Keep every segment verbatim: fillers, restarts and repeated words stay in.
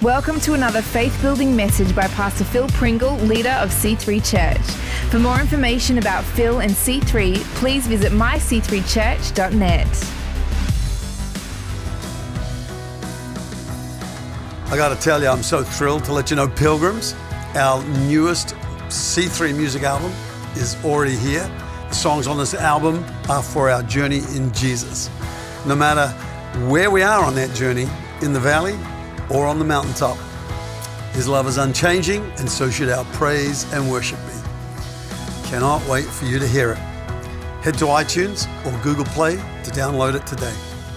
Welcome to another faith-building message by Pastor Phil Pringle, leader of C three Church. For more information about Phil and C three, please visit my c three church dot net. I got to tell you, I'm so thrilled to let you know, Pilgrims, our newest C three music album is already here. The songs on this album are for our journey in Jesus. No matter where we are on that journey, in the valley or on the mountaintop, His love is unchanging, and so should our praise and worship be. Cannot wait for you to hear it. Head to iTunes or Google Play to download it today.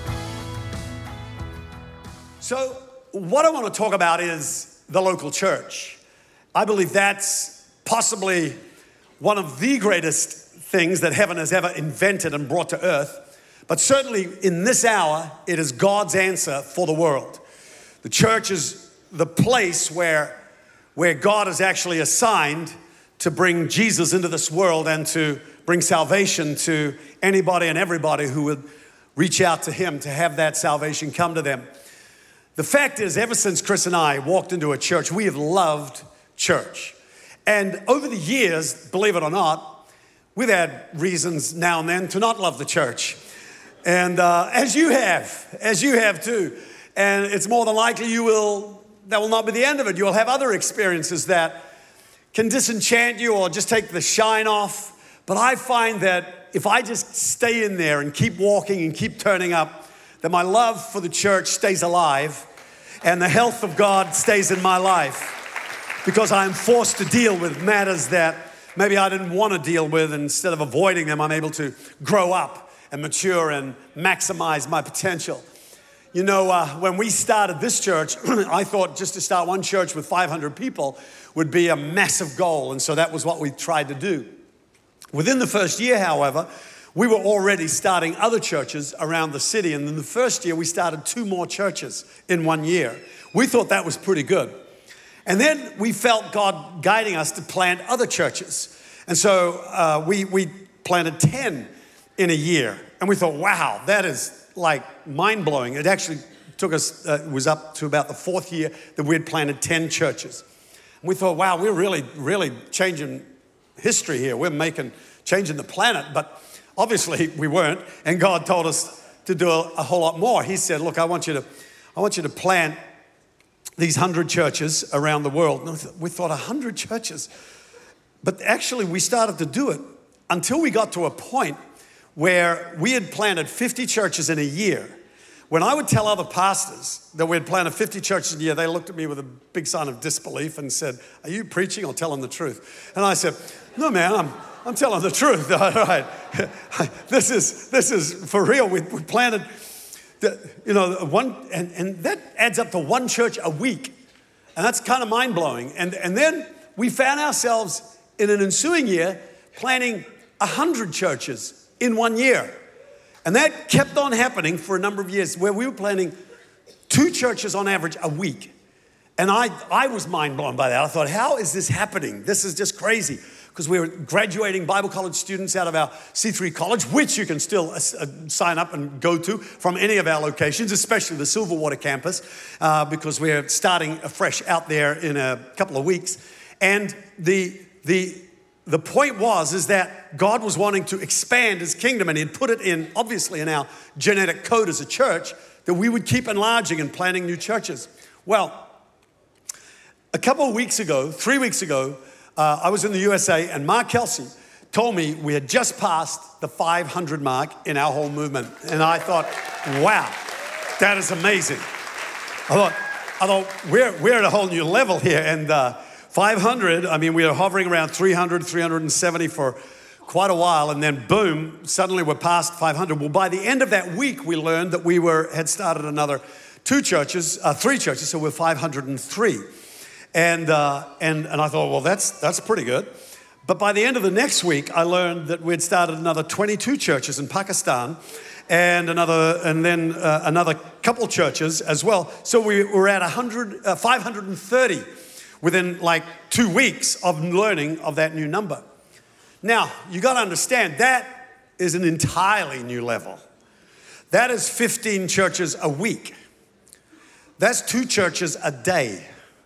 So what I want to talk about is the local church. I believe that's possibly one of the greatest things that heaven has ever invented and brought to earth. But certainly in this hour, it is God's answer for the world. The church is the place where, where God has actually assigned to bring Jesus into this world and to bring salvation to anybody and everybody who would reach out to Him to have that salvation come to them. The fact is, ever since Chris and I walked into a church, we have loved church. And over the years, believe it or not, we've had reasons now and then to not love the church. And uh, as you have, as you have too. And it's more than likely you will, that will not be the end of it. You will have other experiences that can disenchant you or just take the shine off. But I find that if I just stay in there and keep walking and keep turning up, that my love for the church stays alive and the health of God stays in my life, because I am forced to deal with matters that maybe I didn't want to deal with. And instead of avoiding them, I'm able to grow up and mature and maximize my potential. You know, uh, when we started this church, I thought just to start one church with five hundred people would be a massive goal. And so that was what we tried to do. Within the first year, however, we were already starting other churches around the city. And in the first year, we started two more churches in one year. We thought that was pretty good. And then we felt God guiding us to plant other churches. And so uh, we, we planted ten in a year. And we thought, wow, that is like mind-blowing. It actually took us, uh, it was up to about the fourth year that we had planted ten churches. And we thought, wow, we're really, really changing history here. We're making, changing the planet. But obviously we weren't. And God told us to do a, a whole lot more. He said, look, I want you to, I want you to plant these hundred churches around the world. And we thought, a hundred churches? But actually we started to do it until we got to a point where we had planted fifty churches in a year. When I would tell other pastors that we had planted fifty churches in a year, they looked at me with a big sign of disbelief and said, are you preaching or telling the truth? And I said, no, man, I'm I'm telling the truth. All right. This is this is for real. We, we planted, the, you know, one, and, and that adds up to one church a week. And that's kind of mind-blowing. And, and then we found ourselves in an ensuing year planting one hundred churches in one year. And that kept on happening for a number of years, where we were planting two churches on average a week. And I, I was mind blown by that. I thought, how is this happening? This is just crazy. Because we were graduating Bible college students out of our C three college, which you can still uh, sign up and go to from any of our locations, especially the Silverwater campus, uh, because we're starting afresh out there in a couple of weeks. And the the The point was, is that God was wanting to expand His kingdom, and He had put it in, obviously, in our genetic code as a church, that we would keep enlarging and planting new churches. Well, a couple of weeks ago, three weeks ago, uh, I was in the U S A, and Mark Kelsey told me we had just passed the five hundred mark in our whole movement. And I thought, wow, that is amazing. I thought, I thought we're, we're at a whole new level here. And uh, five hundred, I mean, we were hovering around three hundred, three hundred seventy for quite a while, and then boom, suddenly we're past five hundred. Well, by the end of that week, we learned that we were had started another two churches, uh, three churches, so we're five hundred three. And uh, and and I thought, well, that's that's pretty good. But by the end of the next week, I learned that we'd started another twenty-two churches in Pakistan, and another, and then uh, another couple churches as well. So we were at one hundred, uh, five hundred thirty. Within like two weeks of learning of that new number. Now, you got to understand, that is an entirely new level. That is fifteen churches a week. That's two churches a day.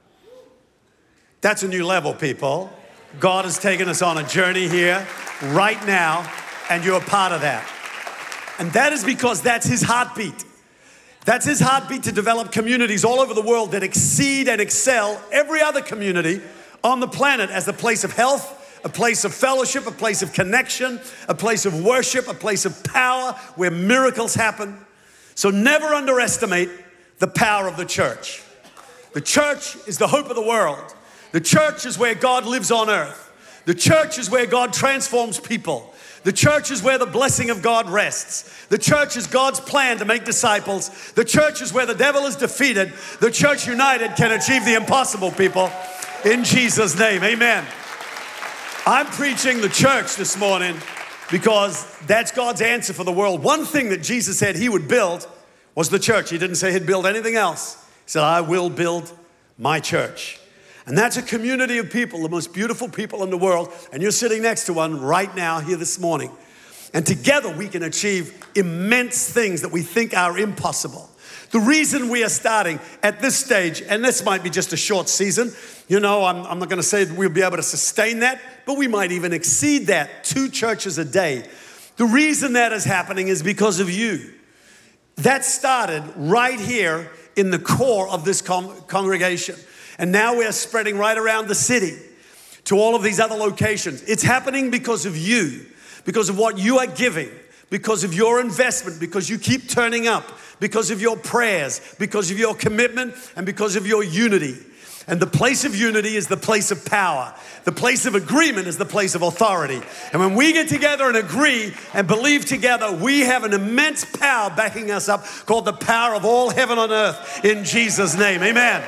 That's a new level, people. God has taken us on a journey here right now, and you're a part of that. And that is because that's his heartbeat. That's his heartbeat to develop communities all over the world that exceed and excel every other community on the planet as a place of health, a place of fellowship, a place of connection, a place of worship, a place of power where miracles happen. So never underestimate the power of the church. The church is the hope of the world. The church is where God lives on earth. The church is where God transforms people. The church is where the blessing of God rests. The church is God's plan to make disciples. The church is where the devil is defeated. The church united can achieve the impossible, people. In Jesus' name, amen. I'm preaching the church this morning because that's God's answer for the world. One thing that Jesus said he would build was the church. He didn't say he'd build anything else. He said, I will build my church. And that's a community of people, the most beautiful people in the world. And you're sitting next to one right now here this morning. And together we can achieve immense things that we think are impossible. The reason we are starting at this stage, and this might be just a short season, you know, I'm, I'm not going to say that we'll be able to sustain that, but we might even exceed that, two churches a day. The reason that is happening is because of you. That started right here in the core of this con- congregation. And now we're spreading right around the city to all of these other locations. It's happening because of you, because of what you are giving, because of your investment, because you keep turning up, because of your prayers, because of your commitment, and because of your unity. And the place of unity is the place of power. The place of agreement is the place of authority. And when we get together and agree and believe together, we have an immense power backing us up called the power of all heaven on earth in Jesus' name. Amen.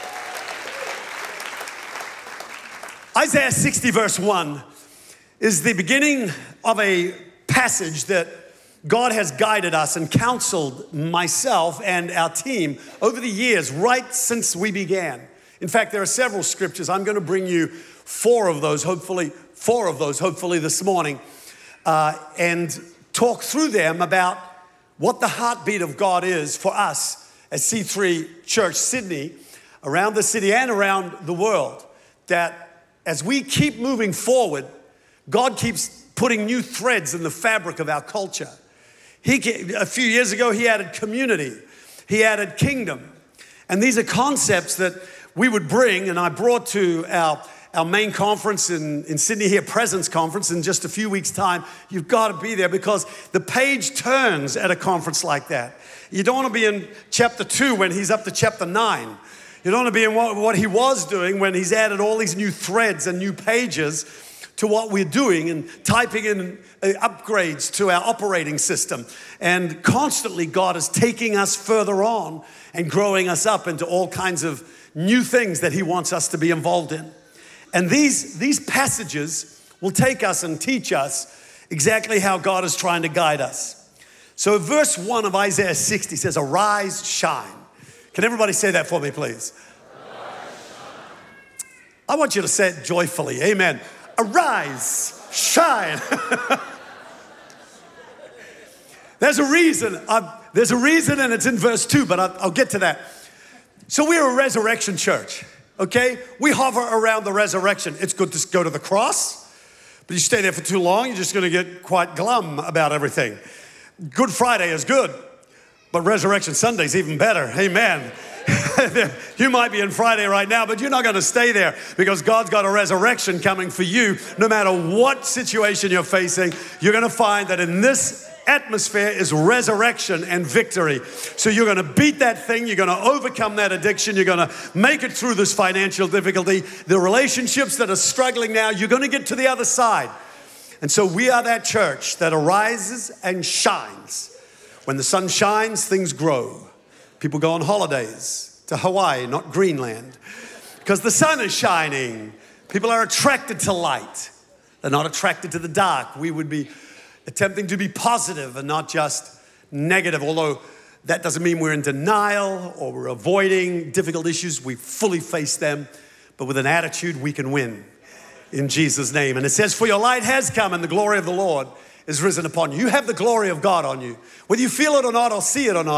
Isaiah sixty verse one is the beginning of a passage that God has guided us and counseled myself and our team over the years, right since we began. In fact, there are several scriptures. I'm going to bring you four of those, hopefully, four of those, hopefully this morning, uh, and talk through them about what the heartbeat of God is for us as C three Church Sydney, around the city and around the world, that as we keep moving forward, God keeps putting new threads in the fabric of our culture. He, a few years ago, he added community. He added kingdom. And these are concepts that we would bring, and I brought to our, our main conference in, in Sydney here, Presence Conference, in just a few weeks' time. You've got to be there because the page turns at a conference like that. You don't want to be in chapter two when he's up to chapter nine. You don't want to be in what, what he was doing when he's added all these new threads and new pages to what we're doing and typing in upgrades to our operating system. And constantly God is taking us further on and growing us up into all kinds of new things that he wants us to be involved in. And these, these passages will take us and teach us exactly how God is trying to guide us. So verse one of Isaiah sixty says, arise, shine. Can everybody say that for me, please? I want you to say it joyfully. Amen. Arise, shine. There's a reason. Uh, there's a reason, and it's in verse two, but I'll, I'll get to that. So we're a resurrection church, okay? We hover around the resurrection. It's good to go to the cross, but you stay there for too long, you're just going to get quite glum about everything. Good Friday is good, but Resurrection Sunday is even better. Amen. You might be in Friday right now, but you're not going to stay there because God's got a resurrection coming for you. No matter what situation you're facing, you're going to find that in this atmosphere is resurrection and victory. So you're going to beat that thing. You're going to overcome that addiction. You're going to make it through this financial difficulty. The relationships that are struggling now, you're going to get to the other side. And so we are that church that arises and shines. When the sun shines, things grow. People go on holidays to Hawaii, not Greenland, because the sun is shining. People are attracted to light. They're not attracted to the dark. We would be attempting to be positive and not just negative, although that doesn't mean we're in denial or we're avoiding difficult issues. We fully face them, but with an attitude, we can win in Jesus' name. And it says, for your light has come and the glory of the Lord is risen upon you. You have the glory of God on you. Whether you feel it or not or see it or not,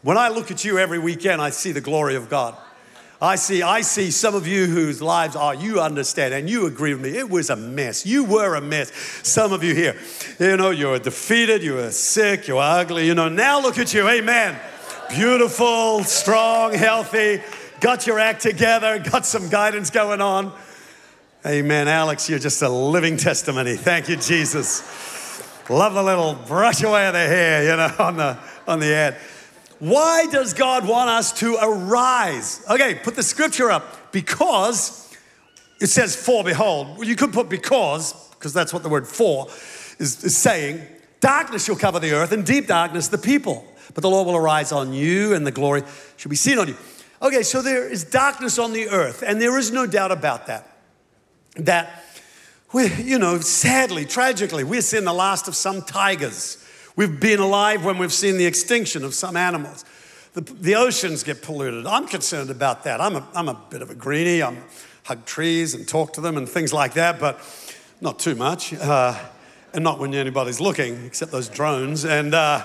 When I look at you every weekend, I see the glory of God. I see, I see some of you whose lives are, you understand, and you agree with me, it was a mess. You were a mess. Some of you here, you know, you were defeated, you were sick, you were ugly, you know. Now look at you, amen. Beautiful, strong, healthy, got your act together, got some guidance going on. Amen. Alex, you're just a living testimony. Thank you, Jesus. Love the little brush away of the hair, you know, on the, on the ad. Why does God want us to arise? Okay, put the scripture up. Because it says, for behold. Well, you could put because, because that's what the word for is, is saying. Darkness shall cover the earth and deep darkness the people. But the Lord will arise on you and the glory shall be seen on you. Okay, so there is darkness on the earth, and there is no doubt about that. That, we, you know, sadly, tragically, we're seeing the last of some tigers. We've been alive when we've seen the extinction of some animals. The, the oceans get polluted. I'm concerned about that. I'm a, I'm a bit of a greenie. I hug trees and talk to them and things like that, but not too much. Uh, and not when anybody's looking, except those drones. And uh,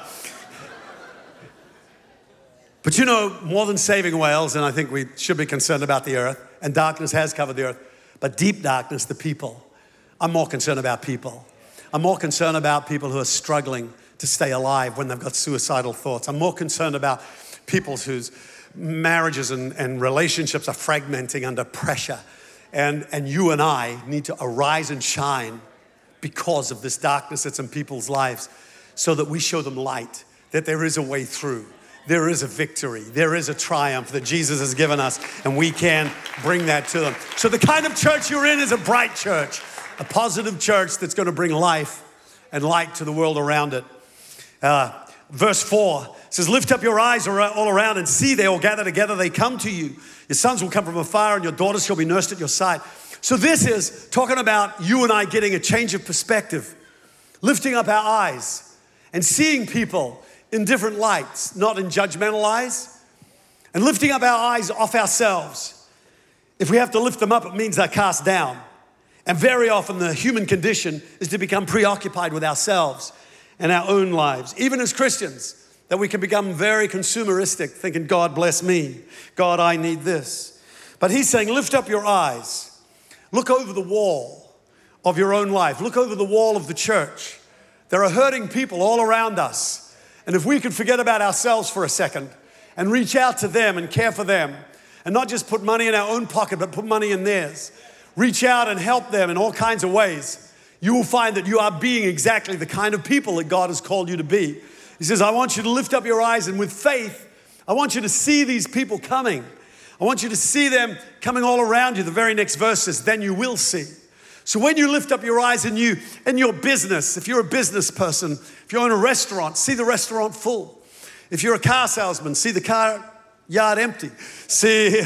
But you know, more than saving whales, and I think we should be concerned about the earth, and darkness has covered the earth, but deep darkness, the people. I'm more concerned about people. I'm more concerned about people who are struggling to stay alive when they've got suicidal thoughts. I'm more concerned about people whose marriages and, and relationships are fragmenting under pressure. And, and you and I need to arise and shine because of this darkness that's in people's lives so that we show them light, that there is a way through. There is a victory. There is a triumph that Jesus has given us, and we can bring that to them. So the kind of church you're in is a bright church, a positive church that's going to bring life and light to the world around it. Uh, verse four says, lift up your eyes all around and see they all gather together. They come to you. Your sons will come from afar and your daughters shall be nursed at your side. So this is talking about you and I getting a change of perspective, lifting up our eyes and seeing people in different lights, not in judgmental eyes, and lifting up our eyes off ourselves. If we have to lift them up, it means they're cast down. And very often the human condition is to become preoccupied with ourselves and our own lives. Even as Christians, that we can become very consumeristic, thinking, God bless me. God, I need this. But he's saying, lift up your eyes. Look over the wall of your own life. Look over the wall of the church. There are hurting people all around us. And if we could forget about ourselves for a second and reach out to them and care for them and not just put money in our own pocket, but put money in theirs, reach out and help them in all kinds of ways, you will find that you are being exactly the kind of people that God has called you to be. He says, I want you to lift up your eyes, and with faith, I want you to see these people coming. I want you to see them coming all around you. The very next verse says, then you will see. So when you lift up your eyes in you, in your business, if you're a business person, if you're in a restaurant, see the restaurant full. If you're a car salesman, see the car yard empty. See,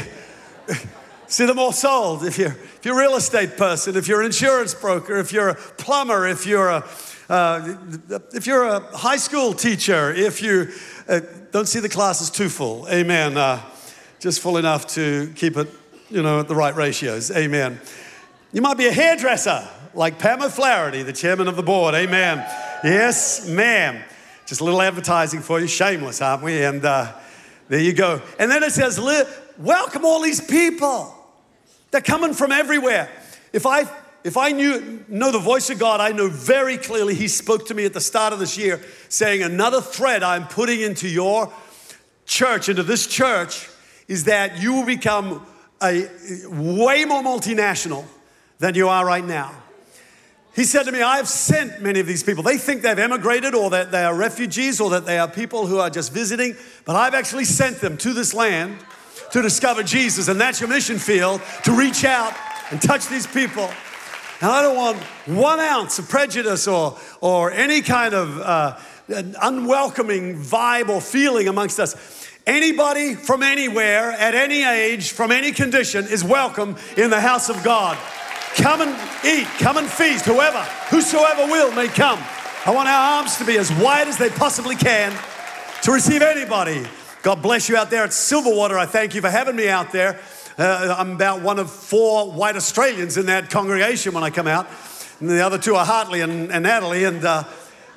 see them all sold. If you're, if you're a real estate person, if you're an insurance broker, if you're a plumber, if you're a, uh, if you're a high school teacher, if you uh, don't see the classes too full, amen. Uh, just full enough to keep it, you know, at the right ratios, amen. You might be a hairdresser, like Pam O'Flaherty, the chairman of the board, amen. Yes, ma'am. Just a little advertising for you, shameless, aren't we? And uh, there you go. And then it says, welcome all these people. They're coming from everywhere. If I if I knew know the voice of God, I know very clearly he spoke to me at the start of this year saying, another thread I'm putting into your church, into this church, is that you will become a way more multinational than you are right now. He said to me, I have sent many of these people. They think they've emigrated or that they are refugees or that they are people who are just visiting, but I've actually sent them to this land to discover Jesus, and that's your mission field, to reach out and touch these people. And I don't want one ounce of prejudice or, or any kind of uh, unwelcoming vibe or feeling amongst us. Anybody from anywhere, at any age, from any condition is welcome in the house of God. Come and eat, come and feast, whoever, whosoever will may come. I want our arms to be as wide as they possibly can to receive anybody. God bless you out there at Silverwater. I thank you for having me out there. Uh, I'm about one of four white Australians in that congregation when I come out. And the other two are Hartley and, and Natalie. And uh,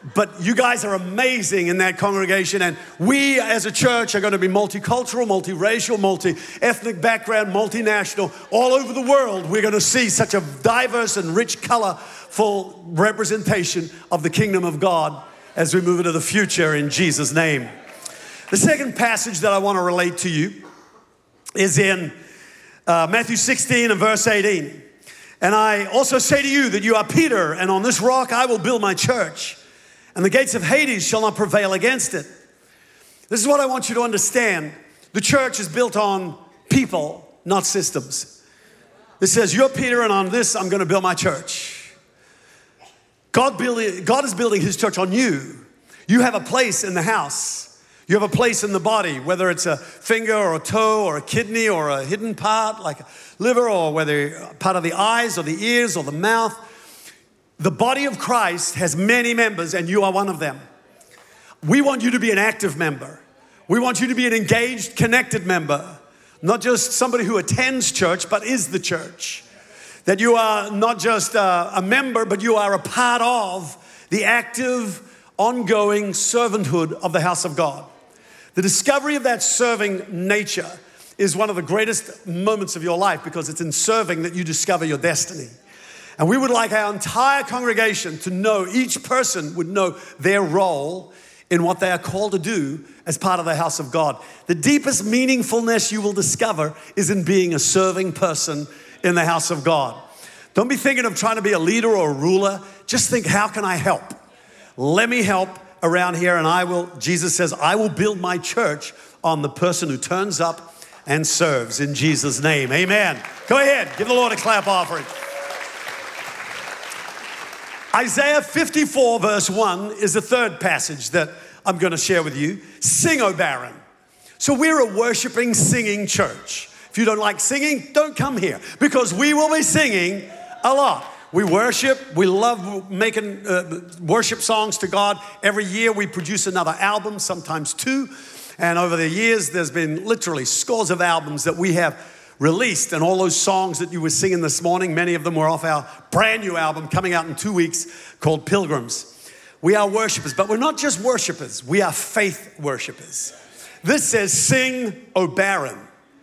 But you guys are amazing in that congregation, and we as a church are going to be multicultural, multiracial, multi-ethnic background, multinational. All over the world, we're going to see such a diverse and rich, colorful representation of the kingdom of God as we move into the future in Jesus' name. The second passage that I want to relate to you is in uh, Matthew sixteen and verse eighteen. And I also say to you that you are Peter, and on this rock I will build my church, and the gates of Hades shall not prevail against it. This is what I want you to understand. The church is built on people, not systems. It says, you're Peter, and on this I'm going to build my church. God, build, God is building his church on you. You have a place in the house. You have a place in the body, whether it's a finger or a toe or a kidney or a hidden part like a liver, or whether part of the eyes or the ears or the mouth. The body of Christ has many members, and you are one of them. We want you to be an active member. We want you to be an engaged, connected member, not just somebody who attends church, but is the church. That you are not just a, a member, but you are a part of the active, ongoing servanthood of the house of God. The discovery of that serving nature is one of the greatest moments of your life, because it's in serving that you discover your destiny. And we would like our entire congregation to know, each person would know their role in what they are called to do as part of the house of God. The deepest meaningfulness you will discover is in being a serving person in the house of God. Don't be thinking of trying to be a leader or a ruler. Just think, how can I help? Let me help around here, and I will, Jesus says, I will build my church on the person who turns up and serves in Jesus' name. Amen. Go ahead, give the Lord a clap offering. Isaiah fifty-four verse one is the third passage that I'm going to share with you. Sing, O barren. So we're a worshiping, singing church. If you don't like singing, don't come here, because we will be singing a lot. We worship. We love making uh, worship songs to God. Every year we produce another album, sometimes two. And over the years, there's been literally scores of albums that we have released. And all those songs that you were singing this morning, many of them were off our brand new album coming out in two weeks called Pilgrims. We are worshipers, but we're not just worshipers. We are faith worshipers. This says, sing, O barren.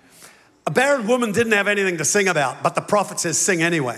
A barren woman didn't have anything to sing about, but the prophet says, sing anyway.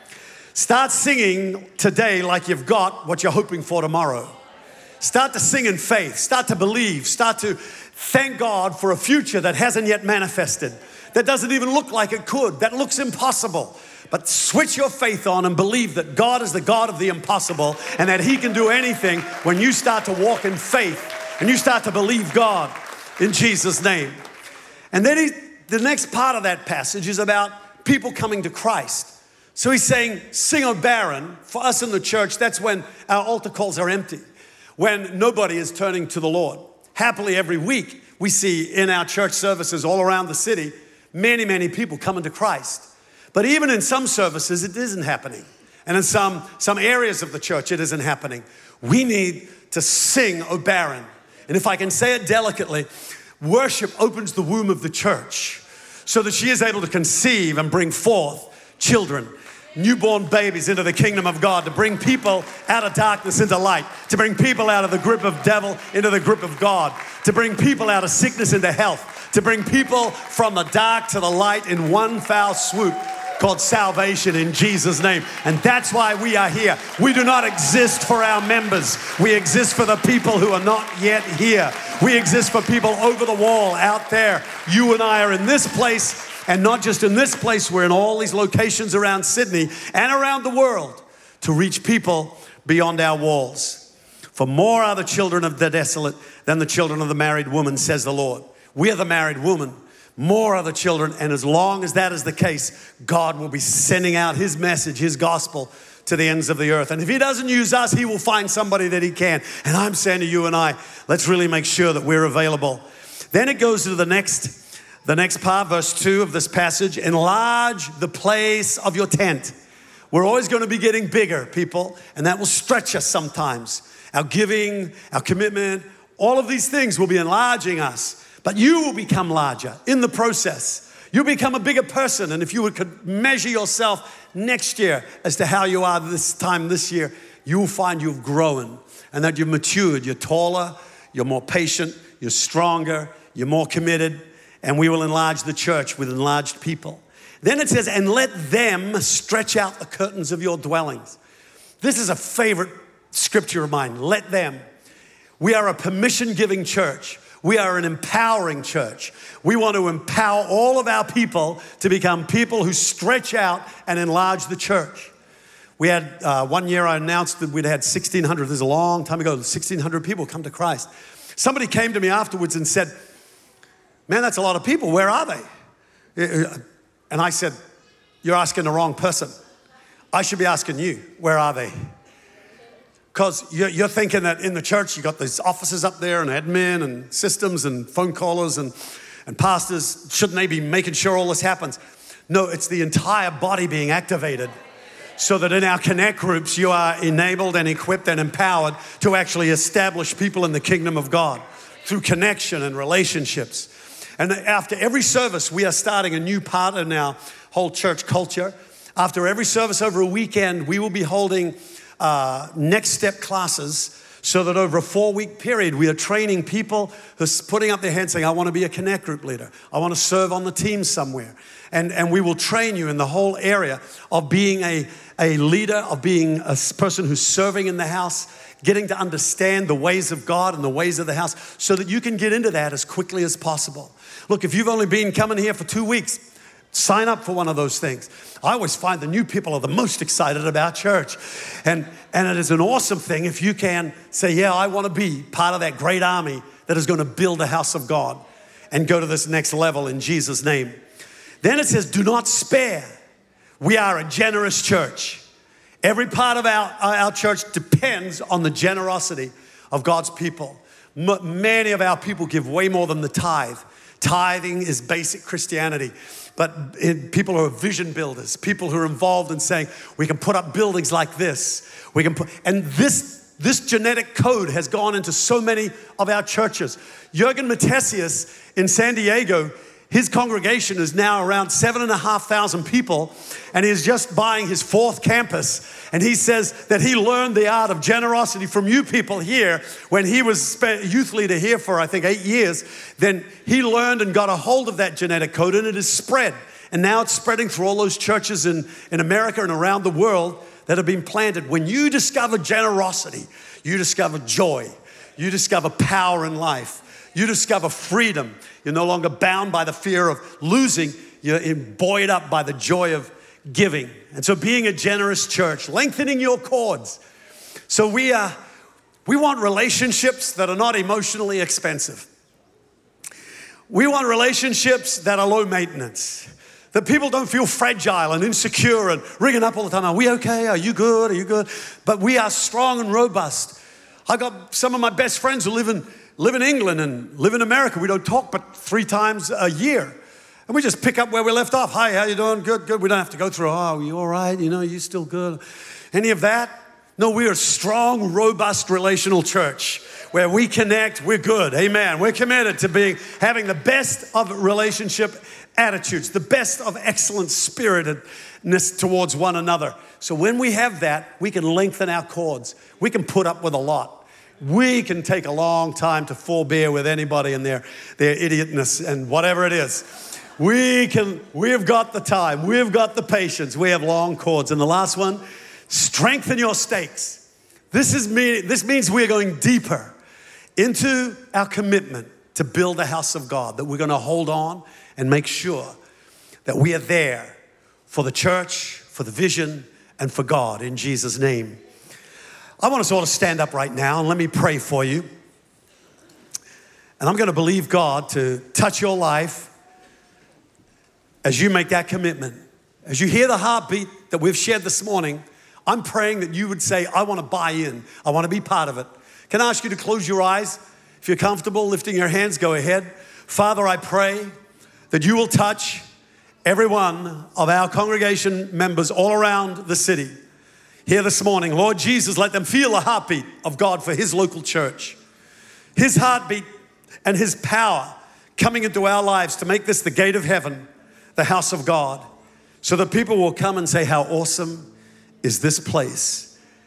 Start singing today like you've got what you're hoping for tomorrow. Start to sing in faith. Start to believe. Start to thank God for a future that hasn't yet manifested, that doesn't even look like it could, that looks impossible. But switch your faith on and believe that God is the God of the impossible, and that he can do anything when you start to walk in faith and you start to believe God in Jesus' name. And then he, the next part of that passage is about people coming to Christ. So he's saying, sing, O barren. For us in the church, that's when our altar calls are empty, when nobody is turning to the Lord. Happily, every week, we see in our church services all around the city, many, many people coming to Christ. But even in some services, it isn't happening. And in some, some areas of the church, it isn't happening. We need to sing, O barren. And if I can say it delicately, worship opens the womb of the church so that she is able to conceive and bring forth children, newborn babies into the kingdom of God, to bring people out of darkness into light, to bring people out of the grip of devil into the grip of God, to bring people out of sickness into health, to bring people from the dark to the light in one foul swoop called salvation in Jesus' name. And that's why we are here. We do not exist for our members. We exist for the people who are not yet here. We exist for people over the wall out there. You and I are in this place. And not just in this place, we're in all these locations around Sydney and around the world to reach people beyond our walls. For more are the children of the desolate than the children of the married woman, says the Lord. We are the married woman. More are the children. And as long as that is the case, God will be sending out his message, his gospel to the ends of the earth. And if he doesn't use us, he will find somebody that he can. And I'm saying to you and I, let's really make sure that we're available. Then it goes to the next The next part, verse two of this passage, enlarge the place of your tent. We're always going to be getting bigger, people, and that will stretch us sometimes. Our giving, our commitment, all of these things will be enlarging us, but you will become larger in the process. You'll become a bigger person, and if you could measure yourself next year as to how you are this time this year, you will find you've grown and that you've matured. You're taller, you're more patient, you're stronger, you're more committed, and we will enlarge the church with enlarged people. Then it says, and let them stretch out the curtains of your dwellings. This is a favorite scripture of mine. Let them. We are a permission-giving church. We are an empowering church. We want to empower all of our people to become people who stretch out and enlarge the church. We had, uh, one year I announced that we'd had sixteen hundred, this is a long time ago, sixteen hundred people come to Christ. Somebody came to me afterwards and said, man, that's a lot of people, where are they? And I said, you're asking the wrong person. I should be asking you, where are they? Because you're thinking that in the church, you got these offices up there and admin and systems and phone callers and, and pastors. Shouldn't they be making sure all this happens? No, it's the entire body being activated so that in our connect groups, you are enabled and equipped and empowered to actually establish people in the kingdom of God through connection and relationships. And after every service, we are starting a new part in our whole church culture. After every service over a weekend, we will be holding Uh, next step classes so that over a four-week period, we are training people who's putting up their hands saying, I want to be a connect group leader. I want to serve on the team somewhere. And, and we will train you in the whole area of being a, a leader, of being a person who's serving in the house, getting to understand the ways of God and the ways of the house so that you can get into that as quickly as possible. Look, if you've only been coming here for two weeks, sign up for one of those things. I always find the new people are the most excited about church. And, and it is an awesome thing if you can say, yeah, I want to be part of that great army that is going to build the house of God and go to this next level in Jesus' name. Then it says, do not spare. We are a generous church. Every part of our, our church depends on the generosity of God's people. M- many of our people give way more than the tithe. Tithing is basic Christianity. But it, people who are vision builders, people who are involved in saying, we can put up buildings like this. We can put, and this, this genetic code has gone into so many of our churches. Jürgen Matthesius in San Diego, his congregation is now around seven and a half thousand people, and he is just buying his fourth campus. And he says that he learned the art of generosity from you people here when he was youth leader here for, I think, eight years. Then he learned and got a hold of that genetic code, and it has spread. And now it's spreading through all those churches in, in America and around the world that have been planted. When you discover generosity, you discover joy. You discover power in life. You discover freedom. You're no longer bound by the fear of losing. You're buoyed up by the joy of giving. And so being a generous church, lengthening your cords. So we are, we want relationships that are not emotionally expensive. We want relationships that are low maintenance. That people don't feel fragile and insecure and ringing up all the time. Are we okay? Are you good? Are you good? But we are strong and robust. I got some of my best friends who live in live in England and live in America. We don't talk but three times a year. And we just pick up where we left off. Hi, how you doing? Good, good. We don't have to go through, oh, you all right? You know, you still good? Any of that? No, we are a strong, robust relational church where we connect, we're good. Amen. We're committed to being having the best of relationship attitudes, the best of excellent spiritedness towards one another. So when we have that, we can lengthen our cords. We can put up with a lot. We can take a long time to forbear with anybody and their, their idiotness and whatever it is. We can, we've got the time. We've got the patience. We have long cords. And the last one, strengthen your stakes. This is me, this means we're going deeper into our commitment to build the house of God, that we're going to hold on and make sure that we are there for the church, for the vision, and for God in Jesus' name. I want us all to stand up right now and let me pray for you. And I'm going to believe God to touch your life as you make that commitment. As you hear the heartbeat that we've shared this morning, I'm praying that you would say, I want to buy in. I want to be part of it. Can I ask you to close your eyes? If you're comfortable lifting your hands, go ahead. Father, I pray that you will touch every one of our congregation members all around the city here this morning. Lord Jesus, let them feel the heartbeat of God for his local church. His heartbeat and his power coming into our lives to make this the gate of heaven, the house of God, so that people will come and say, how awesome is this place?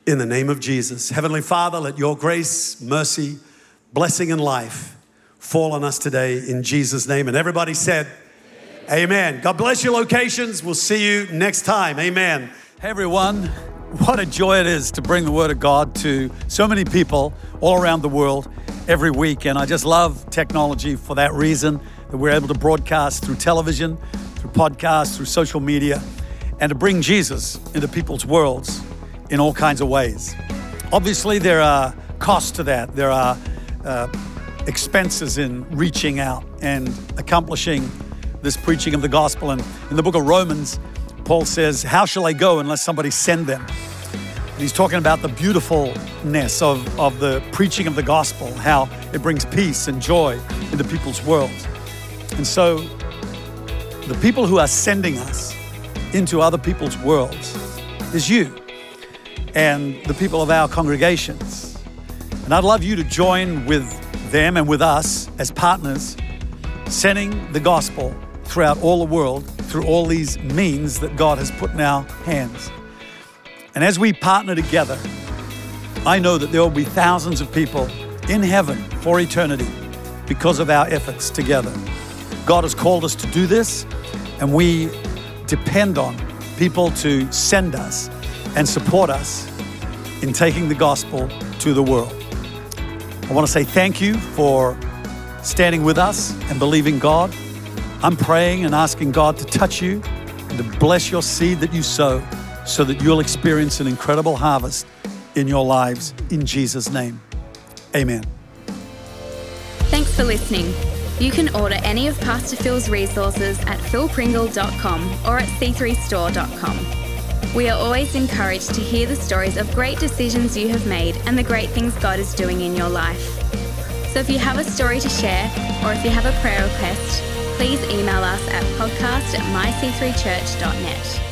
in the name of Jesus. Heavenly Father, let your grace, mercy, blessing, and life fall on us today in Jesus' name. And everybody said, amen. God bless your locations. We'll see you next time. Amen. Hey everyone, what a joy it is to bring the Word of God to so many people all around the world every week. And I just love technology for that reason, that we're able to broadcast through television, through podcasts, through social media, and to bring Jesus into people's worlds in all kinds of ways. Obviously, there are costs to that. There are uh, expenses in reaching out and accomplishing this preaching of the gospel. And in the book of Romans, Paul says, how shall I go unless somebody send them? And he's talking about the beautifulness of, of the preaching of the gospel, how it brings peace and joy into people's worlds. And so the people who are sending us into other people's worlds is you and the people of our congregations. And I'd love you to join with them and with us as partners, sending the gospel throughout all the world through all these means that God has put in our hands. And as we partner together, I know that there will be thousands of people in heaven for eternity because of our efforts together. God has called us to do this, and we depend on people to send us and support us in taking the gospel to the world. I want to say thank you for standing with us and believing God. I'm praying and asking God to touch you and to bless your seed that you sow so that you'll experience an incredible harvest in your lives in Jesus' name. Amen. Thanks for listening. You can order any of Pastor Phil's resources at phil pringle dot com or at c three store dot com. We are always encouraged to hear the stories of great decisions you have made and the great things God is doing in your life. So if you have a story to share or if you have a prayer request, please email us at podcast at my c three church dot net.